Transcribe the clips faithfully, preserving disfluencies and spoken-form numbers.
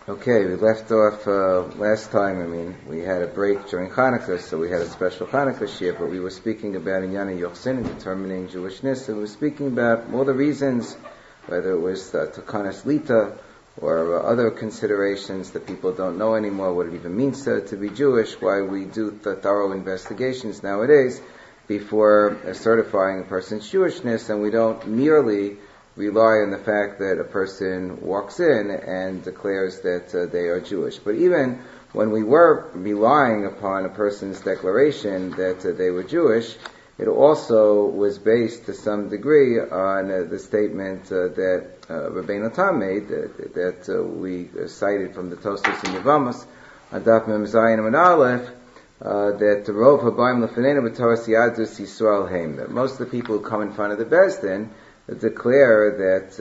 Okay, we left off uh, last time. I mean, we had a break during Hanukkah, so we had a special Hanukkah shir, but we were speaking about Inyana Yochsin and determining Jewishness, and we were speaking about all the reasons, whether it was uh, Takanas Lita or uh, other considerations that people don't know anymore, what it even means to, to be Jewish, why we do the thorough investigations nowadays before uh, certifying a person's Jewishness, and we don't merely rely on the fact that a person walks in and declares that uh, they are Jewish. But even when we were relying upon a person's declaration that uh, they were Jewish, it also was based to some degree on uh, the statement uh, that uh, Rabbeinu Tam made, that, that uh, we cited from the Tosfos in Yevamos, Adaf Mem Zayin and Aleph, uh, that Rov Habayim Lefanenu B'Toras Yadus Yisrael Heim, that most of the people who come in front of the Beis Din declare that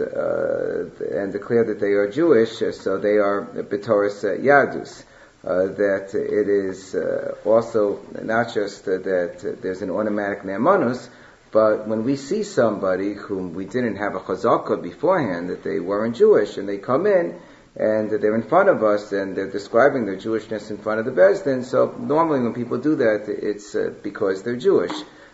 uh, and declare that they are Jewish, uh, so they are b'toras uh, Yadus. Uh, that it is uh, also not just uh, that uh, there's an automatic ne'emanus, but when we see somebody whom we didn't have a chazakah beforehand that they weren't Jewish, and they come in and they're in front of us and they're describing their Jewishness in front of the Beis Din, so normally when people do that, it's uh, because they're Jewish.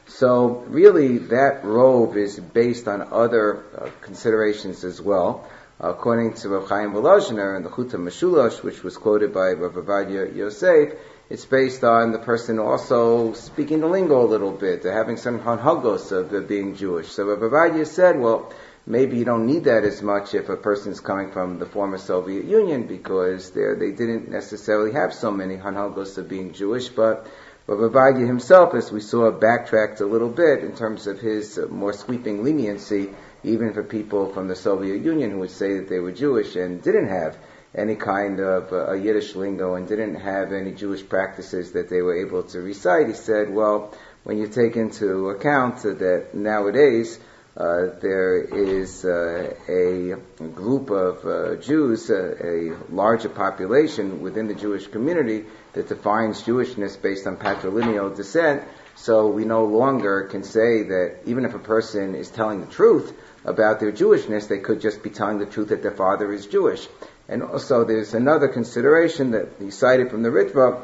So really that rove is based on other uh, considerations as well. Uh, according to Rav Chaim Volozhiner in the Chuta Meshulash, which was quoted by Rav Avadia Yosef, it's based on the person also speaking the lingo a little bit, uh, having some hanhagos of uh, being Jewish. So Rav Avadia said, well, maybe you don't need that as much if a person's coming from the former Soviet Union, because they didn't necessarily have so many hanhagos of being Jewish, but But Rav Avadia himself, as we saw, backtracked a little bit in terms of his uh, more sweeping leniency, even for people from the Soviet Union who would say that they were Jewish and didn't have any kind of uh, a Yiddish lingo and didn't have any Jewish practices that they were able to recite. He said, well, when you take into account uh, that nowadays Uh, there is uh, a group of uh, Jews, uh, a larger population within the Jewish community that defines Jewishness based on patrilineal descent. So we no longer can say that even if a person is telling the truth about their Jewishness, they could just be telling the truth that their father is Jewish. And also there's another consideration that he cited from the Ritva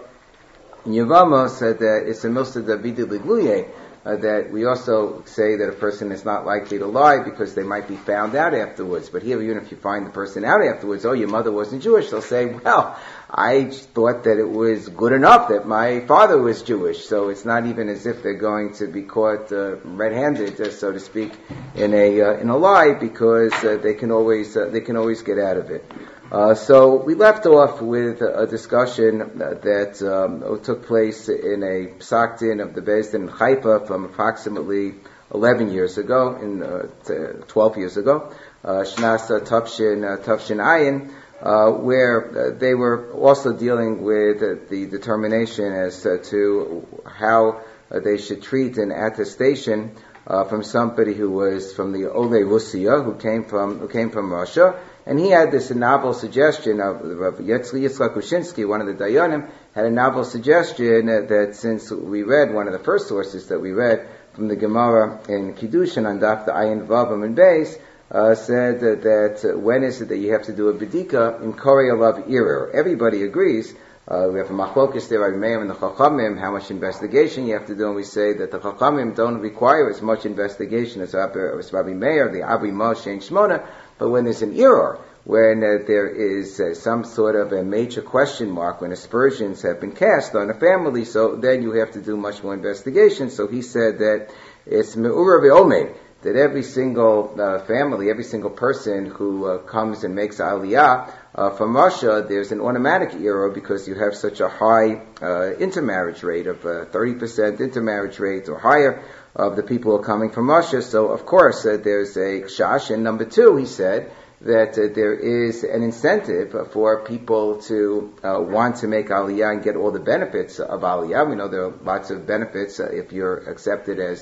in Yevamos, said that it's a milsa Davidi Ligluye, Uh, that we also say that a person is not likely to lie because they might be found out afterwards. But here, even if you find the person out afterwards, oh, your mother wasn't Jewish, they'll say, well, I thought that it was good enough that my father was Jewish. So it's not even as if they're going to be caught uh, red-handed, uh, so to speak, in a uh, in a lie, because uh, they can always uh, they can always get out of it. Uh, so we left off with a discussion that um, took place in a psak din of the Beis Din in Haifa from approximately eleven years ago, in uh, twelve years ago, uh, Shnas Tafshin uh, Tafshin Ayin, uh, where uh, they were also dealing with uh, the determination as uh, to how uh, they should treat an attestation uh, from somebody who was from the Ole Russia, who came from who came from Russia. And he had this novel suggestion of Yitzchak Kushinsky, one of the Dayanim, had a novel suggestion that since we read one of the first sources that we read from the Gemara in Kiddushin on Daf the Ayin Vavam and Beis, uh, said that, that when is it that you have to do a bedika in Korei Alav Irir? Everybody agrees. Uh, we have a machlokes there, Rabbi Meir and the Chachamim, how much investigation you have to do, and we say that the Chachamim don't require as much investigation as Rabbi Meir, the Abri Moshe and Shmona. But when there's an error, when uh, there is uh, some sort of a major question mark, when aspersions have been cast on a family, so then you have to do much more investigation. So he said that it's me'ura ve'omed, that every single uh, family, every single person who uh, comes and makes aliyah uh, from Russia, there's an automatic error because you have such a high uh, intermarriage rate of uh, thirty percent intermarriage rate or higher of the people who are coming from Russia. So, of course, uh, there's a kshash. And number two, he said that uh, there is an incentive uh, for people to uh, want to make aliyah and get all the benefits of aliyah. We know there are lots of benefits uh, if you're accepted as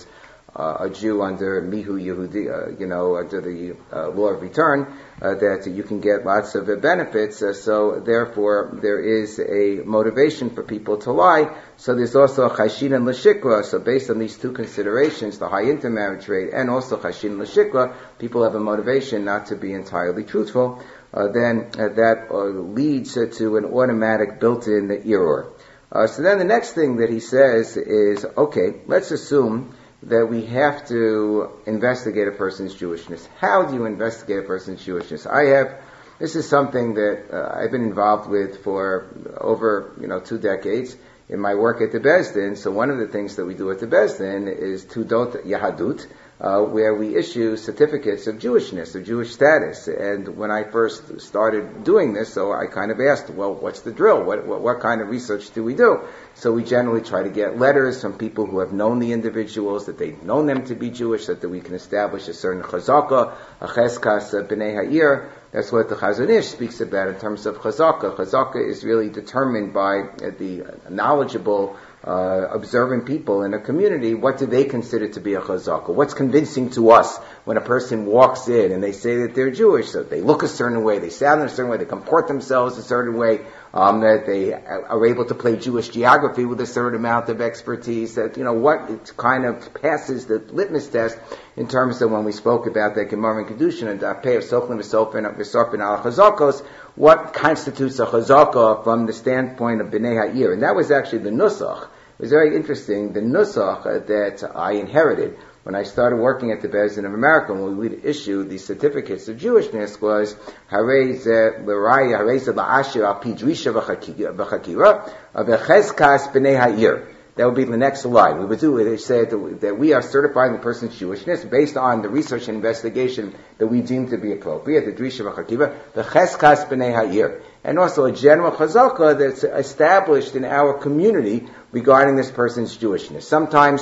uh, a Jew under Mihu Yehudi, uh, you know, under the uh, law of return, uh, that you can get lots of uh, benefits. Uh, so therefore, there is a motivation for people to lie. So there's also a chashin and l'shikra. So based on these two considerations, the high intermarriage rate and also chashin and l'shikra, people have a motivation not to be entirely truthful. Uh, then uh, that uh, leads uh, to an automatic built-in error. Uh, so then the next thing that he says is, okay, let's assume that we have to investigate a person's Jewishness. How do you investigate a person's Jewishness? I have, this is something that uh, I've been involved with for over, you know, two decades in my work at the Beis Din. So one of the things that we do at the Beis Din is Tudot Yahadut, Uh, where we issue certificates of Jewishness, of Jewish status. And when I first started doing this, so I kind of asked, well, what's the drill? What, what, what kind of research do we do? So we generally try to get letters from people who have known the individuals, that they've known them to be Jewish, that, that we can establish a certain chazaka, a cheskas b'nei ha'ir. That's what the Chazon Ish speaks about in terms of chazaka. Chazaka is really determined by uh, the knowledgeable Uh, observant people in a community. What do they consider to be a chazaka? What's convincing to us when a person walks in and they say that they're Jewish? So they look a certain way, they sound in a certain way, they comport themselves a certain way, um, that they are able to play Jewish geography with a certain amount of expertise. That, you know, what kind of passes the litmus test in terms of when we spoke about the Gemara and Kedushin and Dapeh of Sochlin V'Sorpin al Chazakos, what constitutes a chazaka from the standpoint of Bnei Ha'ir. And that was actually the nusach. It was very interesting. The nusach that I inherited when I started working at the Beis Din of America, when we would issue these certificates of Jewishness, was Harei ze l'raya, Harei ze la'ashir al pi drisha v'chakira, v'cheskas Bnei Ha'ir. That would be the next slide. We would do it. They said that we are certifying the person's Jewishness based on the research and investigation that we deem to be appropriate, the Drisha V'Chakiva, the Cheskas B'nei Ha'ir, and also a general chazaka that's established in our community regarding this person's Jewishness. Sometimes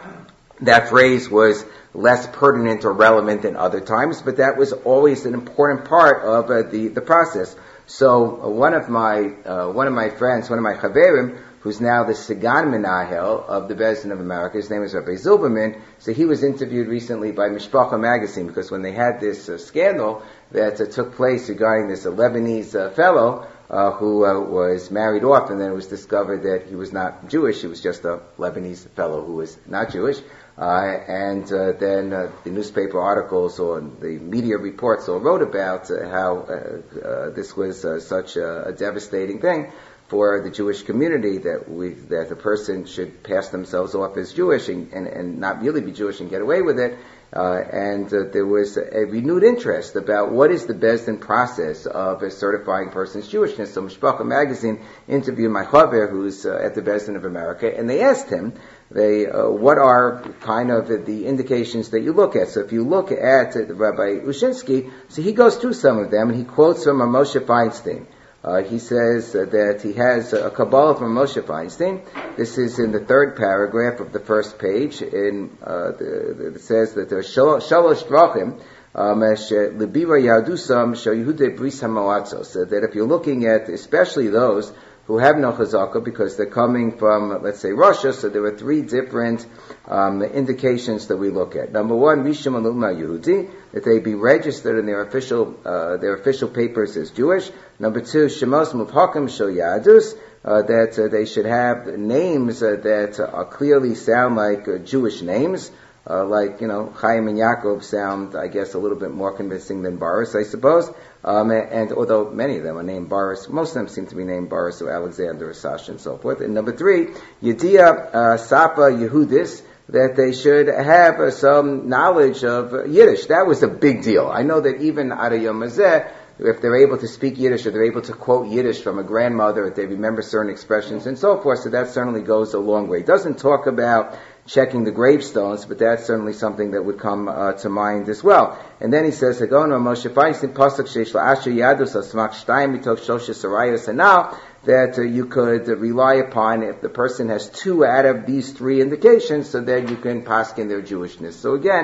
that phrase was less pertinent or relevant than other times, but that was always an important part of uh, the, the process. So uh, one of my uh, one of my friends, one of my chaverim, who's now the Sigan Menahel of the Beis Din of America. His name is Rabbi Zilberman. So he was interviewed recently by Mishpacha magazine, because when they had this uh, scandal that uh, took place regarding this uh, Lebanese uh, fellow uh, who uh, was married off, and then it was discovered that he was not Jewish, he was just a Lebanese fellow who was not Jewish. Uh, and uh, then uh, the newspaper articles or the media reports all wrote about uh, how uh, uh, this was uh, such a, a devastating thing for the Jewish community, that we that a person should pass themselves off as Jewish and, and, and not really be Jewish and get away with it. Uh, and uh, there was a renewed interest about what is the Beis Din process of uh, certifying person's Jewishness. So Mishpacha magazine interviewed my chaver, who's uh, at the Beis Din of America, and they asked him, they uh, what are kind of the indications that you look at. So if you look at uh, Rabbi Ushinsky, so he goes through some of them, and he quotes from Moshe Feinstein. Uh, he says uh, that he has a Kabbalah from Moshe Feinstein. This is in the third paragraph of the first page. In uh, the, the, it says that there are shalosh drachim libira yadusam sheyehude bris hamoatzos. That if you're looking at, especially those who have no chazaka because they're coming from, let's say, Russia, so there are three different um, indications that we look at. Number one, Rishon Aluma Yehudi, that they be registered in their official uh, their official papers as Jewish. Number two, Shemos Mubhakim Shel Yadus, uh, that uh, they should have names uh, that uh, clearly sound like uh, Jewish names. Uh, like, you know, Chaim and Yaakov sound, I guess, a little bit more convincing than Boris, I suppose. Um, and, and although many of them are named Boris, most of them seem to be named Boris or Alexander or Sasha and so forth. And number three, Yediyah uh, Sapa Yehudis, that they should have uh, some knowledge of uh, Yiddish. That was a big deal. I know that even Ada Yom Hazeh, if they're able to speak Yiddish or they're able to quote Yiddish from a grandmother, if they remember certain expressions and so forth, so that certainly goes a long way. It doesn't talk about checking the gravestones, but that's certainly something that would come uh, to mind as well. And then he says, that uh, you could uh, rely upon if the person has two out of these three indications, so that you can paskin their Jewishness. So again,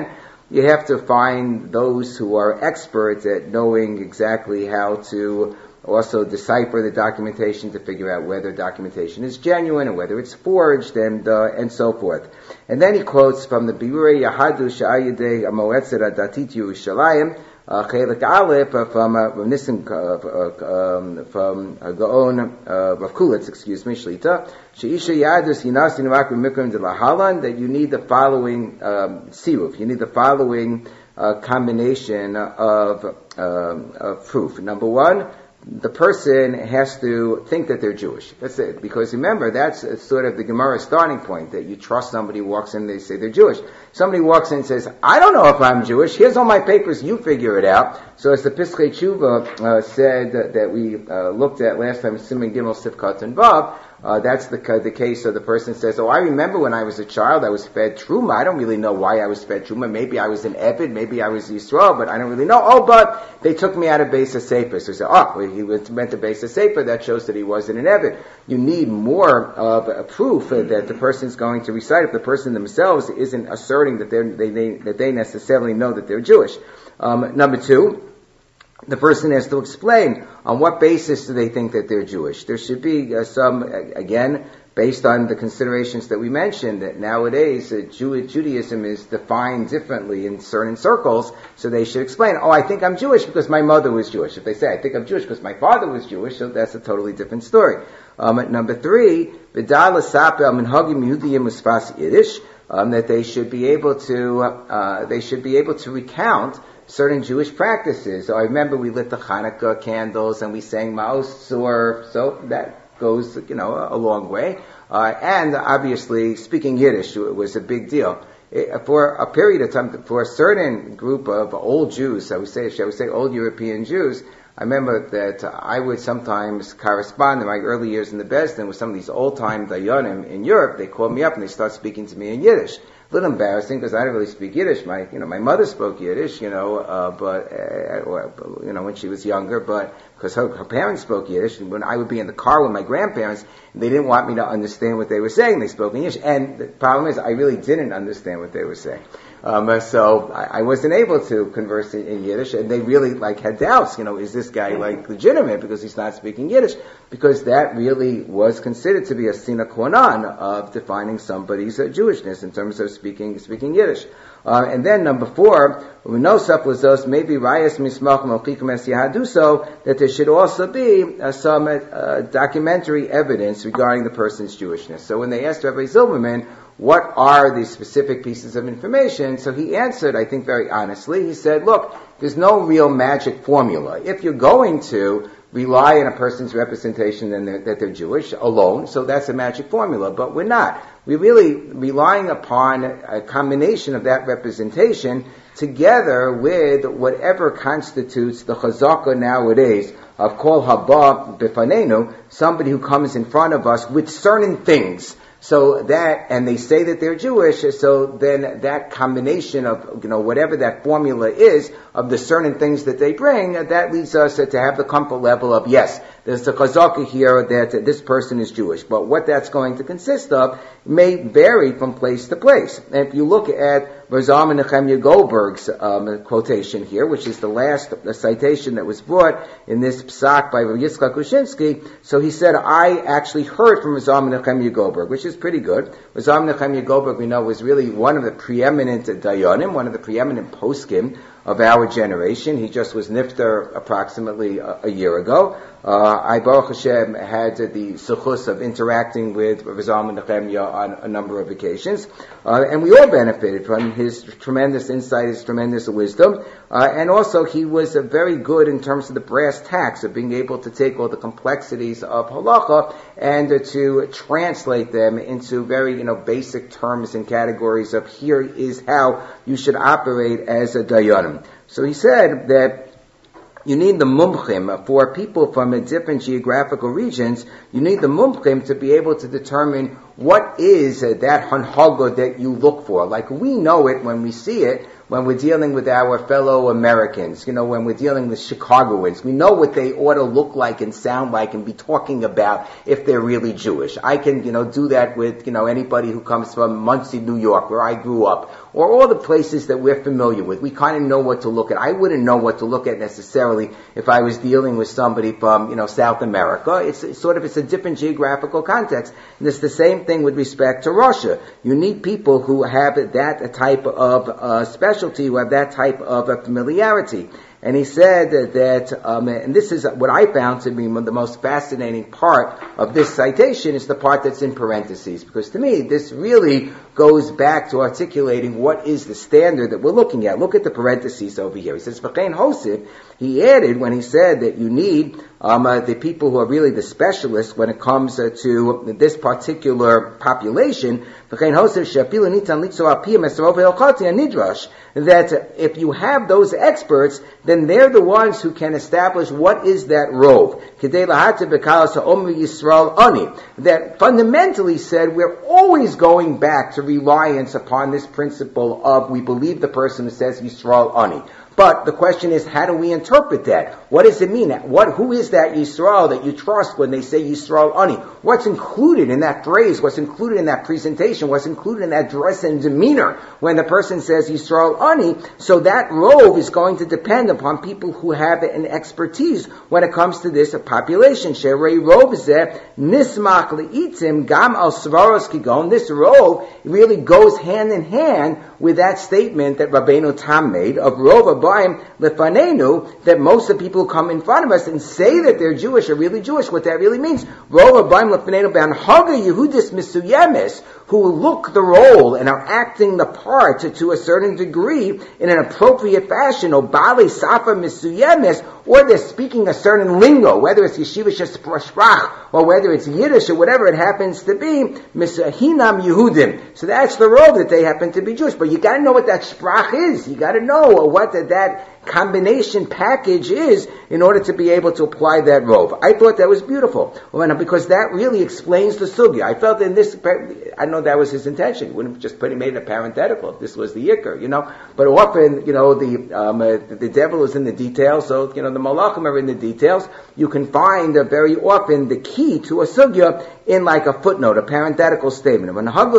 you have to find those who are experts at knowing exactly how to also decipher the documentation to figure out whether documentation is genuine or whether it's forged, and uh, and so forth. And then he quotes from the Birurei Yahadu Sha'ayidei Moetzet Datit Yerushalayim, Chelik Aleph, from uh, from Nissen, uh, uh, um, from uh, Gaon uh, Rav Kulitz, excuse me, Shlita, Sheisha Yadus Yinasin Rak B'Mikram De Lahalan, that you need the following um, siruf, you need the following uh, combination of, um, of proof. Number one, the person has to think that they're Jewish. That's it. Because remember, that's sort of the Gemara starting point, that you trust somebody who walks in and they say they're Jewish. Somebody walks in and says, I don't know if I'm Jewish. Here's all my papers. You figure it out. So as the Piskei Tshuva uh, said that, that we uh, looked at last time, Siman Gimel Sifkat and Vav, Uh, that's the the case of the person says, oh, I remember when I was a child, I was fed truma. I don't really know why I was fed truma. Maybe I was an Eved, maybe I was Yisrael, but I don't really know. Oh, but they took me out of Beis HaSefer. So he said, oh, well, he went to Beis HaSefer. That shows that he wasn't an Eved. You need more of a proof that the person is going to recite if the person themselves isn't asserting that they're, they, they, that they necessarily know that they're Jewish. Um, number two, the person has to explain on what basis do they think that they're Jewish. There should be uh, some, uh, again, based on the considerations that we mentioned, that nowadays uh, Jew- Judaism is defined differently in certain circles, so they should explain, oh, I think I'm Jewish because my mother was Jewish. If they say, I think I'm Jewish because my father was Jewish, so that's a totally different story. Um, at number three, B'dal Asapel Minhagim Yehudiyim Usfas Yiddish, um, that they should be able to, uh, they should be able to recount certain Jewish practices. So I remember we lit the Hanukkah candles and we sang Ma'os Tzur, so that goes, you know, a, a long way. Uh, and obviously, speaking Yiddish was a big deal. It, for a period of time, for a certain group of old Jews, I would say, shall we say, old European Jews, I remember that I would sometimes correspond in my early years in the Beis Din with some of these old-time Dayanim in Europe. They called me up and they start speaking to me in Yiddish. A little embarrassing because I didn't really speak Yiddish. My, you know, my mother spoke Yiddish, you know, uh, but, uh, or, you know, when she was younger, but because her, her parents spoke Yiddish, and when I would be in the car with my grandparents, they didn't want me to understand what they were saying. They spoke in Yiddish, and the problem is, I really didn't understand what they were saying. Um, so I, I wasn't able to converse in, in Yiddish, and they really like had doubts. You know, is this guy like legitimate because he's not speaking Yiddish? Because that really was considered to be a sine qua non of defining somebody's uh, Jewishness in terms of speaking speaking Yiddish. Uh, and then number four, we know those maybe rayas mismach mochikim es yahadu, so that there should also be uh, some uh, documentary evidence regarding the person's Jewishness. So when they asked Rabbi Zilberman, what are the specific pieces of information? So he answered, I think very honestly, he said, look, there's no real magic formula. If you're going to rely on a person's representation and that they're Jewish alone, so that's a magic formula, but we're not. We're really relying upon a combination of that representation together with whatever constitutes the chazaka nowadays of kol haba b'fanenu, somebody who comes in front of us with certain things. So that, and they say that they're Jewish, so then that combination of, you know, whatever that formula is, of the certain things that they bring, that leads us to have the comfort level of, yes, there's a chazaka here that this person is Jewish. But what that's going to consist of may vary from place to place. And if you look at Razam and Nehemiah Goldberg's um, quotation here, which is the last the citation that was brought in this psak by Yitzchak Kushinsky, so he said, I actually heard from Razam and Nehemiah Goldberg, which is pretty good. Razam and Nehemiah Goldberg, we know, was really one of the preeminent Dayanim, one of the preeminent poskim of our generation. He just was nifter approximately a, a year ago. Uh, I, Baruch Hashem, had uh, the suchus of interacting with Razam and Nehemiah on a number of occasions. Uh, and we all benefited from his tremendous insight, his tremendous wisdom. Uh, and also he was uh, very good in terms of the brass tacks of being able to take all the complexities of halacha and uh, to translate them into very, you know, basic terms and categories of here is how you should operate as a dayanim. So he said that you need the mumchim for people from different geographical regions. You need the mumchim to be able to determine what is that hanhaga that you look for. Like we know it when we see it, when we're dealing with our fellow Americans, you know, when we're dealing with Chicagoans. We know what they ought to look like and sound like and be talking about if they're really Jewish. I can, you know, do that with, you know, anybody who comes from Monsey, New York, where I grew up, or all the places that we're familiar with. We kind of know what to look at. I wouldn't know what to look at necessarily if I was dealing with somebody from, you know, South America. It's, it's sort of, it's a different geographical context. And it's the same thing with respect to Russia. You need people who have that type of uh, specialty, who have that type of uh, familiarity. And he said that, that um, and this is what I found to be the most fascinating part of this citation, is the part that's in parentheses. Because to me, this really goes back to articulating what is the standard that we're looking at. Look at the parentheses over here. He says, V'chein hosif, he added when he said that you need um, uh, the people who are really the specialists when it comes uh, to this particular population, V'chein hosif she'apilu nitan litzo apiyam esrov ve'elchati anidrash, that if you have those experts, then they're the ones who can establish what is that rove. That fundamentally said, we're always going back to reliance upon this principle of we believe the person who says Yisrael Ani. But the question is, how do we interpret that? What does it mean? What, who is that Yisrael that you trust when they say Yisrael Ani? What's included in that phrase? What's included in that presentation? What's included in that dress and demeanor when the person says Yisrael Ani? So that rove is going to depend upon people who have an expertise when it comes to this population. Sherei rove zeh nismach leitzim gam al svaros kigon. This rove really goes hand in hand with that statement that Rabbeinu Tam made of rove lefanenu, that most of the people who come in front of us and say that they're Jewish are really Jewish. What that really means, rov abayim lefanenu be'anhaga Yehudis misuyemes, who look the role and are acting the part to, to a certain degree in an appropriate fashion, or bali safa misuyemes, or they're speaking a certain lingo, whether it's yeshivish sprach or whether it's Yiddish or whatever it happens to be, misahinam Yehudim. So that's the role that they happen to be Jewish. But you got to know what that sprach is. You got to know what the, that combination package is in order to be able to apply that rove. I thought that was beautiful, well, because that really explains the sugya. I felt in this, I know that was his intention. He wouldn't have just put, he made it a parenthetical if this was the yikr, you know. But often, you know, the um, uh, the devil is in the details, so, you know, the malachim are in the details. You can find uh, very often the key to a sugya in like a footnote, a parenthetical statement. And to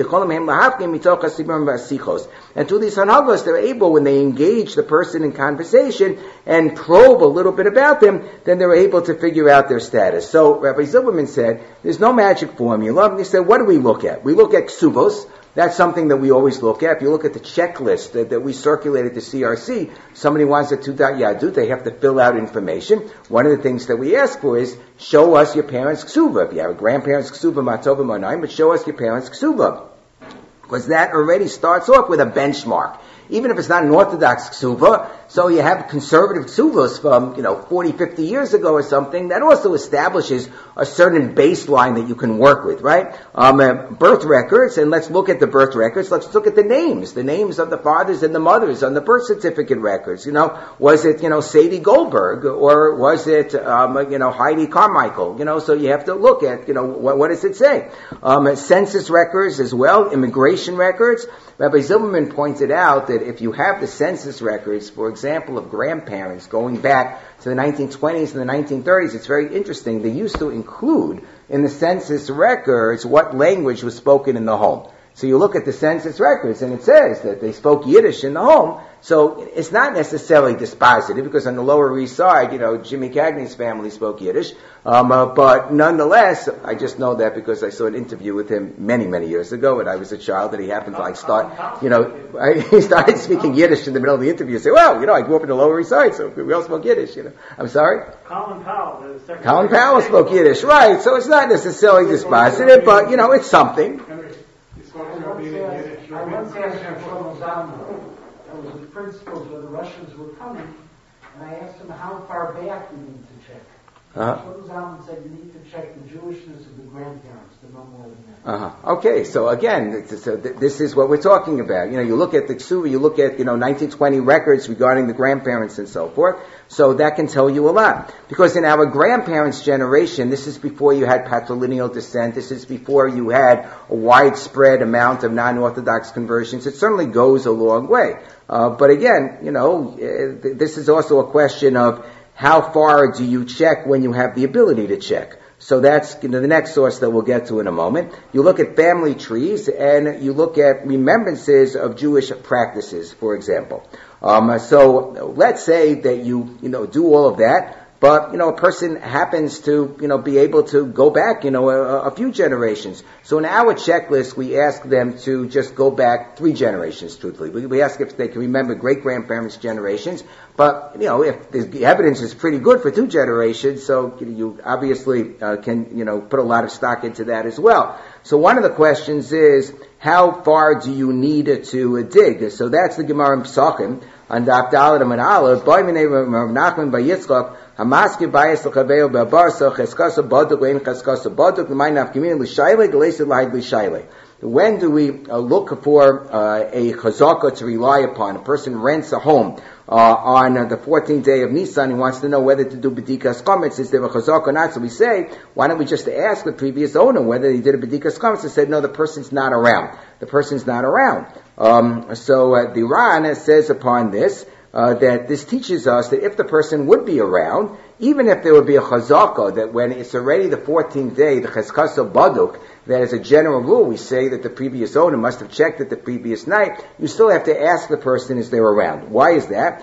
these hanagos, they're able, when they engage the person in conversation and probe a little bit about them, then they're able to figure out their status. So Rabbi Zilberman said, there's no magic formula. And he said, what do we look at? We look at ksubos. That's something that we always look at. If you look at the checklist that, that we circulated to C R C, somebody wants a Tudat Yadut, they have to fill out information. One of the things that we ask for is, show us your parents' ksuba. If you have a grandparents' ksuba, matova monayim, but show us your parents' ksuba. Because that already starts off with a benchmark. Even if it's not an Orthodox ksuva, so you have conservative ksuvas from, you know, forty, fifty years ago or something, that also establishes a certain baseline that you can work with, right? Um, uh, birth records, and let's look at the birth records. Let's look at the names, the names of the fathers and the mothers on the birth certificate records. You know, was it, you know, Sadie Goldberg, or was it, um, you know, Heidi Carmichael? You know, so you have to look at, you know, what, what does it say? Um, census records as well, immigration records. Rabbi Zilberman pointed out that if you have the census records, for example, of grandparents going back to the nineteen twenties and the nineteen thirties, it's very interesting. They used to include in the census records what language was spoken in the home. So you look at the census records and it says that they spoke Yiddish in the home. So it's not necessarily dispositive, because on the Lower East Side, you know, Jimmy Cagney's family spoke Yiddish. Um, uh, but nonetheless, I just know that because I saw an interview with him many, many years ago when I was a child, that he happened to like start, you know, I, he started speaking Yiddish in the middle of the interview. Say, well, you know, I grew up in the Lower East Side, so we all spoke Yiddish, you know. I'm sorry? Colin Powell. The secretary. Colin Powell spoke Yiddish, right. So it's not necessarily dispositive, but, you know, it's something. I once asked Shlomo Zalman, that was the principals where the Russians were coming, and I asked him how far back we need to check. Uh-huh. Shlomo Zalman said you need to check the Jewishness of the grandparents to know more than that. Uh-huh. Okay, so again, so this is what we're talking about. You know, you look at the Ksuva, you look at, you know, nineteen twenty records regarding the grandparents and so forth. So that can tell you a lot. Because in our grandparents' generation, this is before you had patrilineal descent, this is before you had a widespread amount of non-Orthodox conversions. It certainly goes a long way. Uh, but again, you know, uh, this is also a question of how far do you check when you have the ability to check. So that's, you know, the next source that we'll get to in a moment. You look at family trees and you look at remembrances of Jewish practices, for example. Um, so let's say that you, you know, do all of that, but, you know, a person happens to, you know, be able to go back, you know, a, a few generations. So in our checklist, we ask them to just go back three generations, truthfully. We, we ask if they can remember great-grandparents' generations. But, you know, if the evidence is pretty good for two generations, so you obviously uh, can, you know, put a lot of stock into that as well. So one of the questions is, how far do you need to uh, dig? So that's the Gemara in Pesachim, on the Abdalah and Aleph, by Nachman by Yitzchak, Hamaski bias l'chaveo be'abarsa cheskasa baduk ve'in cheskasa baduk l'may nafkimin l'shayle g'lesid l'hayd l'shayle. When do we uh, look for uh, a chazaka to rely upon? A person rents a home uh, on uh, the fourteenth day of Nisan. He wants to know whether to do bedikas chametz. Is there a chazaka or not? So we say, why don't we just ask the previous owner whether he did a bedikas chametz? He said, no, the person's not around. The person's not around. Um, so uh, the Ran says upon this, Uh, that this teaches us that if the person would be around, even if there would be a chazaka, that when it's already the fourteenth day, the cheskasa baduk, that as a general rule we say that the previous owner must have checked it the previous night, you still have to ask the person is there around. Why is that?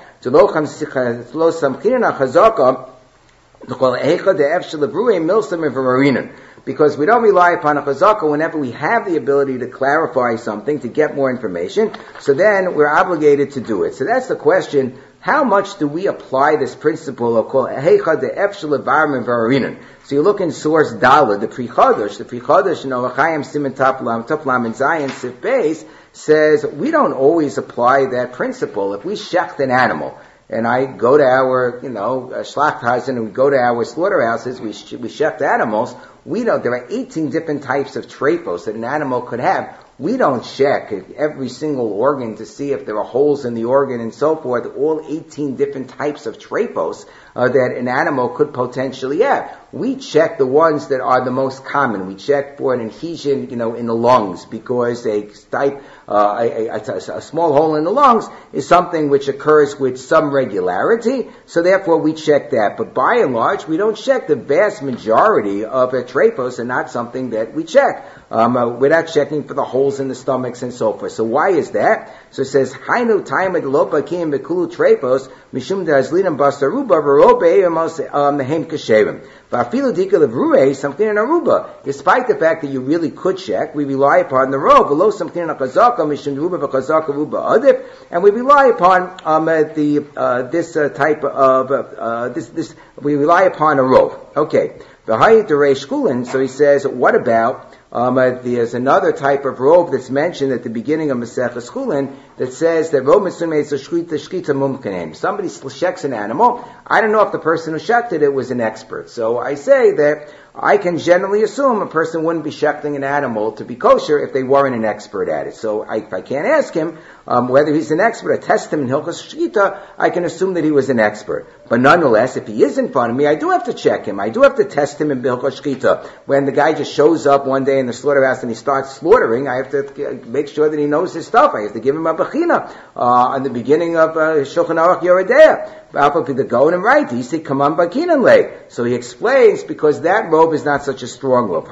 Because we don't rely upon a chazaka whenever we have the ability to clarify something, to get more information, so then we're obligated to do it. So that's the question, how much do we apply this principle of called Heicha de Efshel Varman Vararinan? So you look in source Dala, the Pri Chodesh, the Pri Chodesh in Olachayim Siman Taplam, Taplam and Zion Sif Beis says we don't always apply that principle. If we shecht an animal, and I go to our, you know, Schlachthaus, and we go to our slaughterhouses, we sh- we shecht animals, we know there are eighteen different types of trachos that an animal could have. We don't check every single organ to see if there are holes in the organ and so forth, all eighteen different types of trachos uh, that an animal could potentially have. We check the ones that are the most common. We check for an adhesion, you know, in the lungs, because a type, uh, a, a, a, a small hole in the lungs is something which occurs with some regularity, so therefore we check that. But by and large, we don't check. The vast majority of a trachos are not something that we check. Um, uh, we're not checking for the holes in the stomachs and so forth. So why is that? So it says, Hainu time at lopa kim bekulu trachos mishum dazlinam basaruba verobe amos mehem kashevim. Va'afilu dikal of ruei something in aruba. Despite the fact that you really could check, we rely upon the robe. Below something in a chazaka mishum ruba v'chazaka ruba adif, and we rely upon um, uh, the uh, this uh, type of uh, this this we rely upon a robe. Okay. V'hayit reish kulin. So he says, what about Um, uh, there's another type of robe that's mentioned at the beginning of Maseches Chulin that says that robe misumei so shchita shchita mumkanem. Somebody shechs an animal. I don't know if the person who shechted it was an expert. So I say that I can generally assume a person wouldn't be shechting an animal to be kosher if they weren't an expert at it. So I, if I can't ask him um, whether he's an expert, I test him in Hilchos Shchita, I can assume that he was an expert. But nonetheless, if he is in front of me, I do have to check him. I do have to test him in Hilchos Shchita. When the guy just shows up one day in the slaughterhouse and he starts slaughtering, I have to make sure that he knows his stuff. I have to give him a bechina uh, on the beginning of uh, Shulchan Aruch Yoredeah. The Gaon and right, he said, "Come on, bakinan lay." So he explains because that robe is not such a strong robe.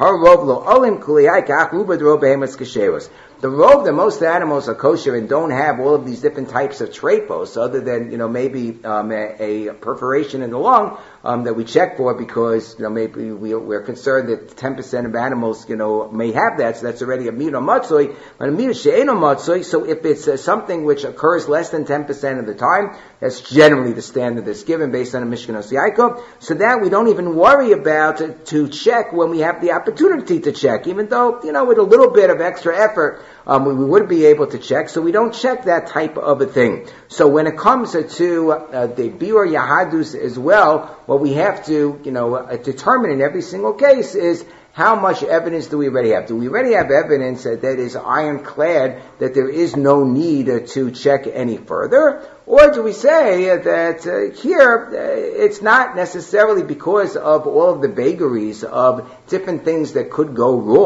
The robe that most animals are kosher and don't have all of these different types of trachos, other than, you know, maybe um, a, a perforation in the lung um, that we check for because, you know, maybe we, we're concerned that ten percent of animals, you know, may have that, so that's already a mito matzoi. But a mito she'eno matzoi, so if it's uh, something which occurs less than ten percent of the time, that's generally the standard that's given based on a Mishkanos Yaakov, so that we don't even worry about to, to check when we have the opportunity to check, even though, you know, with a little bit of extra effort, Um, we, we would be able to check, so we don't check that type of a thing. So when it comes to uh, the Biur Yahadus as well, what we have to, you know, uh, determine in every single case is how much evidence do we already have? Do we already have evidence uh, that is ironclad that there is no need uh, to check any further? Or do we say uh, that uh, here uh, it's not necessarily because of all of the vagaries of different things that could go wrong,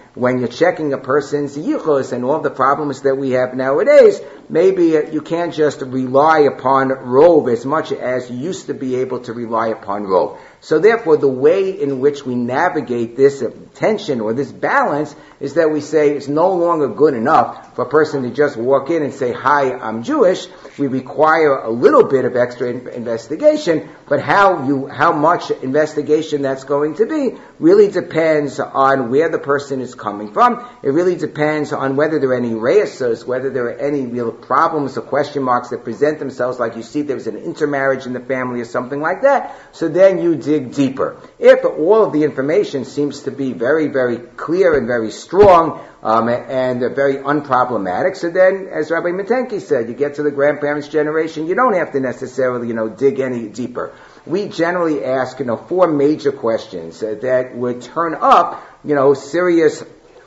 when you're checking a person's yichus and all the problems that we have nowadays, maybe you can't just rely upon rov as much as you used to be able to rely upon rov. So therefore, the way in which we navigate this tension or this balance is that we say it's no longer good enough for a person to just walk in and say, hi, I'm Jewish. We require a little bit of extra investigation, but how you, how much investigation that's going to be really depends on where the person is coming from. It really depends on whether there are any reasos, whether there are any real problems or question marks that present themselves, like you see there was an intermarriage in the family or something like that. So then you dig deeper. If all of the information seems to be very, very clear and very strong, um, and uh, very unproblematic, so then, as Rabbi Matenki said, you get to the grandparents' generation, you don't have to necessarily, you know, dig any deeper. We generally ask, you know, four major questions uh, that would turn up, you know, serious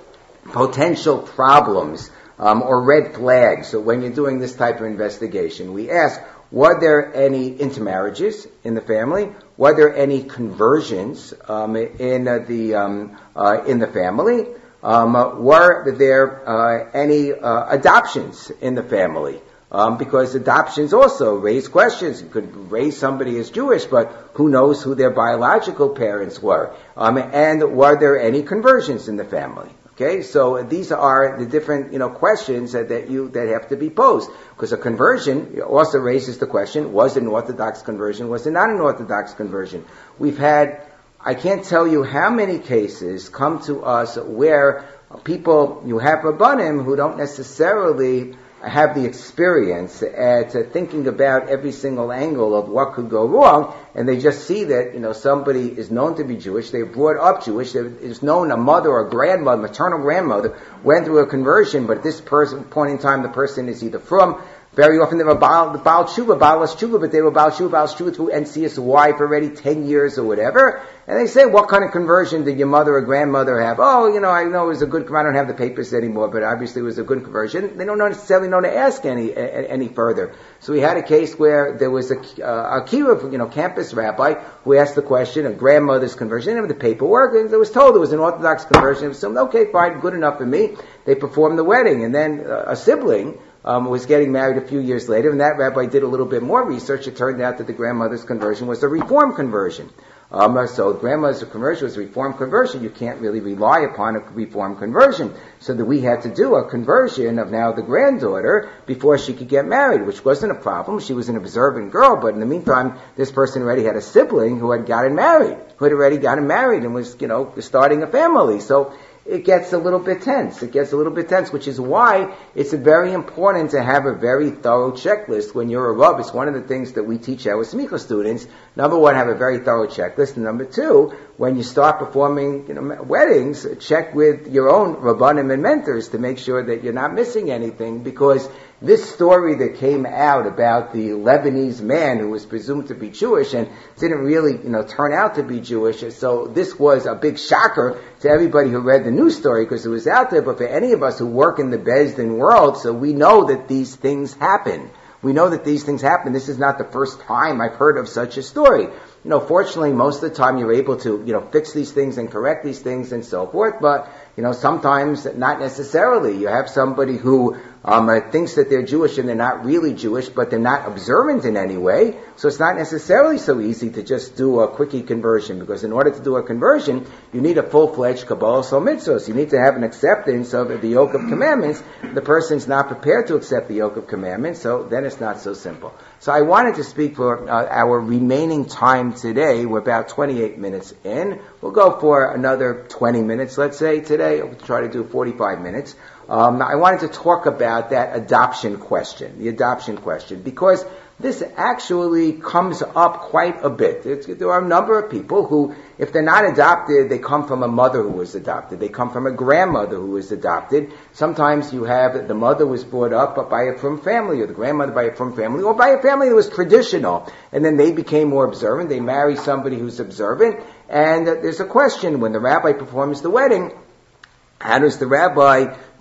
potential problems um, or red flags. So when you're doing this type of investigation, we ask, were there any intermarriages in the family? Were there any conversions um, in uh, the um, uh, in the family? Um, uh, were there uh, any uh, adoptions in the family? Um, because adoptions also raise questions. You could raise somebody as Jewish, but who knows who their biological parents were? Um, and were there any conversions in the family? Okay, so these are the different, you know, questions that, that you that have to be posed. Because a conversion also raises the question: was it an Orthodox conversion? Was it not an Orthodox conversion? We've had, I can't tell you how many cases come to us where people, you have rabbanim who don't necessarily have the experience at uh, thinking about every single angle of what could go wrong, and they just see that, you know, somebody is known to be Jewish, they're brought up Jewish, it's known a mother or grandmother, maternal grandmother, went through a conversion, but at this person, point in time, the person is either from, very often they were Baal, Baal Tshuva, Baalas Tshuva, but they were Baal Tshuva, Baal Tshuva through N C S Y for already ten years or whatever. And they say, what kind of conversion did your mother or grandmother have? Oh, you know, I know it was a good, I don't have the papers anymore, but obviously it was a good conversion. They don't necessarily know to ask any, any further. So we had a case where there was a, uh, a Kiruv, you know, campus rabbi who asked the question of grandmother's conversion. They didn't have the paperwork, and it was told it was an Orthodox conversion. It was assumed, okay, fine, good enough for me. They performed the wedding, and then uh, a sibling, Um, was getting married a few years later, and that rabbi did a little bit more research. It turned out that the grandmother's conversion was a Reform conversion. Um, so grandmother's conversion was a Reform conversion. You can't really rely upon a Reform conversion. So that we had to do a conversion of now the granddaughter before she could get married, which wasn't a problem. She was an observant girl, but in the meantime, this person already had a sibling who had gotten married, who had already gotten married and was, you know, starting a family. So it gets a little bit tense. It gets a little bit tense, which is why it's very important to have a very thorough checklist when you're a Rav. It's one of the things that we teach our Smicha students. Number one, have a very thorough checklist. And number two, when you start performing, you know, weddings, check with your own Rabbanim and mentors to make sure that you're not missing anything, because this story that came out about the Lebanese man who was presumed to be Jewish and didn't really, you know, turn out to be Jewish. So this was a big shocker to everybody who read the news story because it was out there. But for any of us who work in the Beis Din world, so we know that these things happen. We know that these things happen. This is not the first time I've heard of such a story. You know, fortunately, most of the time you're able to, you know, fix these things and correct these things and so forth. But, you know, sometimes not necessarily. You have somebody who um, thinks that they're Jewish and they're not really Jewish, but they're not observant in any way. So it's not necessarily so easy to just do a quickie conversion, because in order to do a conversion, you need a full-fledged Kabbalah Sol Mitzvos. You need to have an acceptance of the yoke of commandments. The person's not prepared to accept the yoke of commandments, so then it's not so simple. So I wanted to speak for uh, our remaining time today. We're about twenty-eight minutes in. We'll go for another twenty minutes, let's say, today. We'll try to do forty-five minutes. Um, I wanted to talk about that adoption question, the adoption question, because this actually comes up quite a bit. It's, there are a number of people who, if they're not adopted, they come from a mother who was adopted. They come from a grandmother who was adopted. Sometimes you have the mother was brought up by a frum family, or the grandmother by a frum family, or by a family that was traditional. And then they became more observant. They marry somebody who's observant. And uh, there's a question when the rabbi performs the wedding. How does the rabbi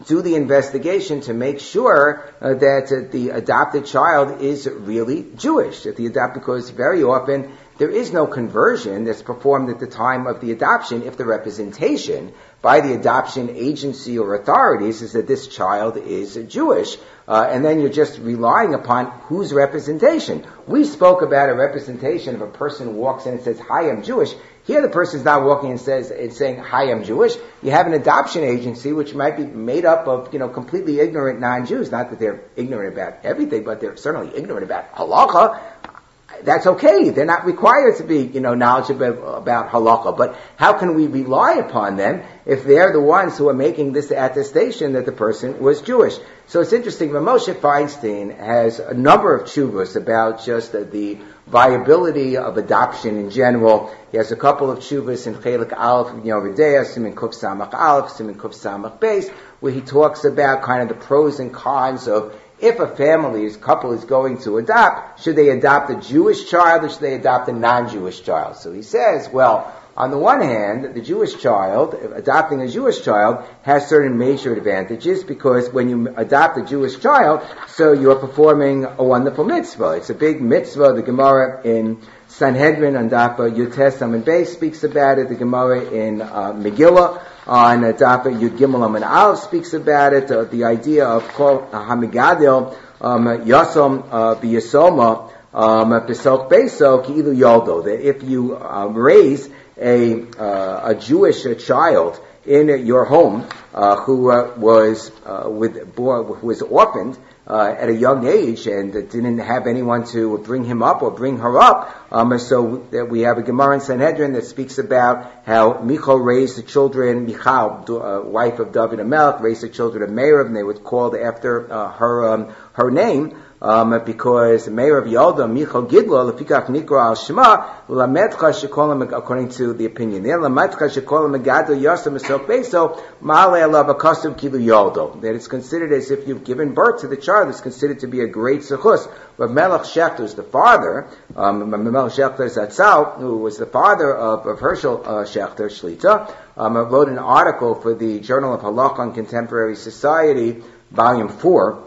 do the investigation to make sure uh, that uh, the adopted child is really Jewish. That the adopt, because very often there is no conversion that's performed at the time of the adoption if the representation by the adoption agency or authorities is that this child is Jewish. Uh, and then you're just relying upon whose representation. We spoke about a representation of a person who walks in and says, "Hi, I'm Jewish." Here the person's not walking and says and saying, "Hi, I'm Jewish." You have an adoption agency which might be made up of, you know, completely ignorant non-Jews. Not that they're ignorant about everything, but they're certainly ignorant about halakha. That's okay. They're not required to be, you know, knowledgeable about halakha. But how can we rely upon them if they're the ones who are making this attestation that the person was Jewish? So it's interesting. Moshe Feinstein has a number of tshuvos about just the, the viability of adoption in general. He has a couple of tshuvos in Chelik Aleph, you know, Redea, Simin Kuf Samach Aleph, Simin Kuf Samach Beis, where he talks about kind of the pros and cons of if a family, a couple is going to adopt, should they adopt a Jewish child or should they adopt a non-Jewish child? So he says, well, on the one hand, the Jewish child, adopting a Jewish child, has certain major advantages because when you adopt a Jewish child, so you're performing a wonderful mitzvah. It's a big mitzvah. The Gemara in Sanhedrin on Daf Yud Tes Amud Beis speaks about it. The Gemara in uh, Megillah on uh, Daf Yud Gimel Amud Aleph speaks about it. Uh, the idea of Kol Hamigadol um, Yasom uh, B'Yasoma um, Pesach Beso Ki'ilu Yoldo, that if you um, raise a uh, a Jewish uh, child in your home uh, who uh, was uh, with born, who was orphaned uh, at a young age and didn't have anyone to bring him up or bring her up, um, so that we have a Gemara in Sanhedrin that speaks about how Michal raised the children, Michal, uh, wife of David HaMelech, raised the children of Meirav, and they were called after uh, her um, her name. Um, because Meirav Yalda Michal Gidla Lefikach Nikra Al Shema Lametcha Shekolam, according to the opinion there, Lametcha Shekolam Megadol Yasam Esok Beso Male Alav Akastiv Kilu Yaldo, that it's considered as if you've given birth to the child. It's considered to be a great sechus. Rav Melech Shechter is the father. Um, Melech Shechter Zatzal, who was the father of, of Herschel uh, Shechter Shlita, um, wrote an article for the Journal of Halakha and Contemporary Society, Volume Four,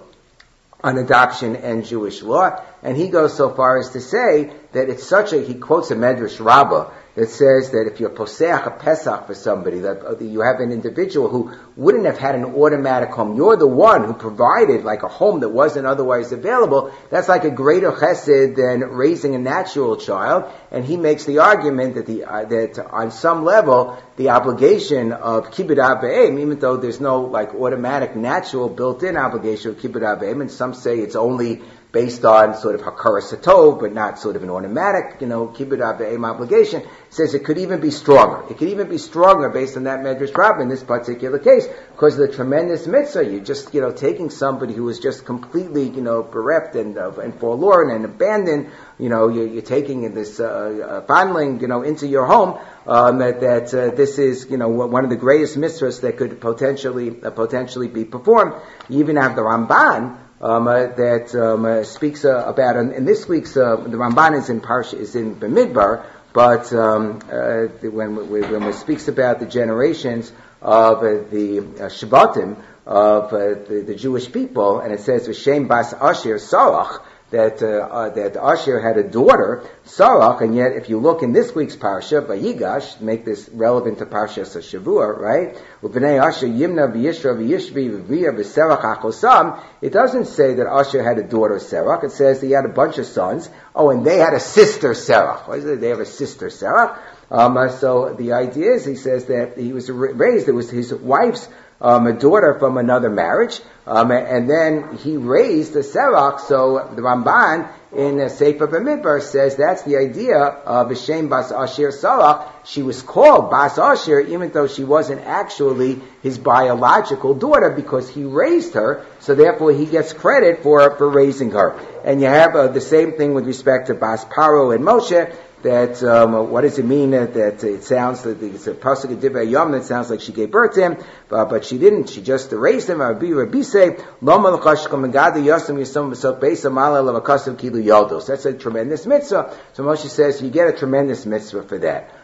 on adoption and Jewish law, and he goes so far as to say that it's such a, he quotes a Medrash Rabbah that says that if you're poseach a Pesach for somebody, that you have an individual who wouldn't have had an automatic home, you're the one who provided like a home that wasn't otherwise available, that's like a greater chesed than raising a natural child. And he makes the argument that the uh, that on some level the obligation of kibbud av v'em, even though there's no like automatic natural built-in obligation of kibbud av v'em, and some say it's only based on sort of hakara satov, but not sort of an automatic, you know, kibbud av v'em obligation, says it could even be stronger. It could even be stronger based on that Medrash Rabbah in this particular case, because of the tremendous mitzvah. You're just, you know, taking somebody who is just completely, you know, bereft and uh, and forlorn and abandoned. You know, you're, you're taking this uh, uh, fondling, you know, into your home. Um, that that uh, this is, you know, one of the greatest mitzvahs that could potentially uh, potentially be performed. You even have the Ramban. Um, uh, that um, uh, speaks uh, about, and in this week's, uh, the Ramban is in Parsha, is in Bamidbar, but um, uh, when, we, when it speaks about the generations of uh, the uh, Shabbatim of uh, the, the Jewish people, and it says, V'shem bas Asher Sarach, that uh, uh, that Asher had a daughter, Sarach, and yet if you look in this week's Parsha, Vayigash, make this relevant to Parsha Shavua, right? U'v'nei Asher Yimna v'Yishra v'Yishvi v'Viyah v'Serach achosam. It doesn't say that Asher had a daughter, Serach. It says he had a bunch of sons. Oh, and they had a sister, Serach. Why is it they have a sister, Serach? Um, uh, so the idea is, he says that he was raised, it was his wife's Um, a daughter from another marriage, um, and then he raised the Serach. So the Ramban in uh, Sefer Bamidbar says that's the idea of V'shem bas Asher Sarach. She was called Bas Asher even though she wasn't actually his biological daughter, because he raised her, so therefore he gets credit for, for raising her. And you have uh, the same thing with respect to Bas Paro and Moshe, that um, what does it mean that, that it sounds that it's a pasuk of Divrei Yom that sounds like she gave birth to him, but, but she didn't. She just raised him. Rabbi Rabbi say, Lo malachashkom megadu yasam yisam v'sok beisa mala lavakasav kilu yaldos. That's a tremendous mitzvah. So Moshe says you get a tremendous mitzvah for that.